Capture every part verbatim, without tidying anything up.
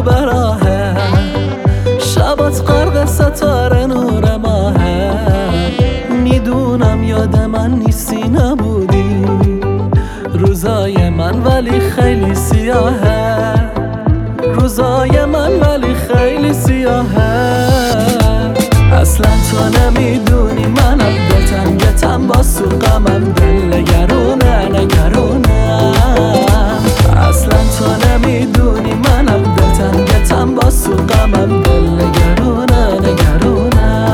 به راهه، شبات غرق ستاره نور ماهه. میدونم یاد من نیستی نبودی روزای من، ولی خیلی سیاهه روزای من، ولی خیلی سیاهه. اصلا تو نمیدونی منم دلتنگتم، با سو غمم دل نگرونه نگرونه. اصلا تو نمیدونی منم دلتنگتم، با سو غمم دل نگرونه نگرونه.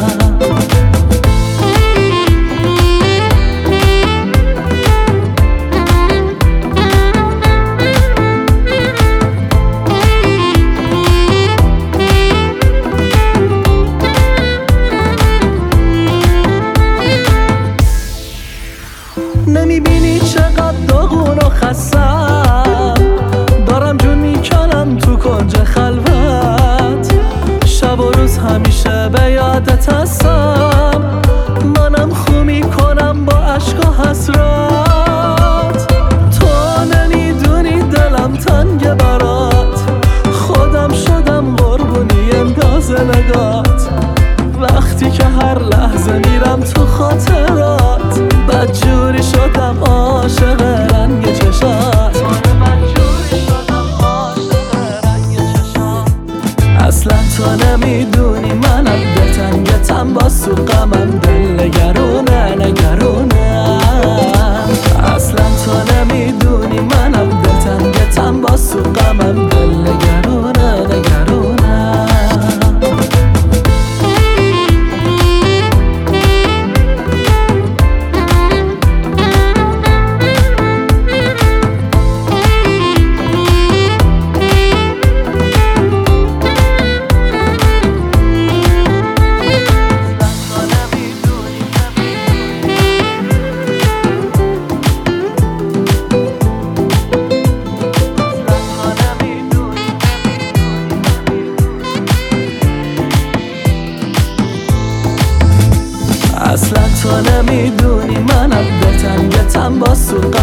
نمیبینی چقدر داغون و خستم، دارم جون میکنم تو کنج خلوت. شب و روز همیشه به یادت هستم، منم خو میکنم با عشق و حسرت. تو نمیدونی دلم تنگ برات، خودم شدم قربونی انداز نگات. وقتی که هر لحظه میرم تو خاطرات، بدجوری شدم عاشق رنگ چشات. اصلا تو نمیدونی منم دلتنگتم، با سو غمم دل نگرونه نگرونه. اصلا تو نمیدونی منم دلتنگتم، با سو غمم دل نگرونه نگرونه. اصلا تو نمیدونی منم دلتنگتم، با سو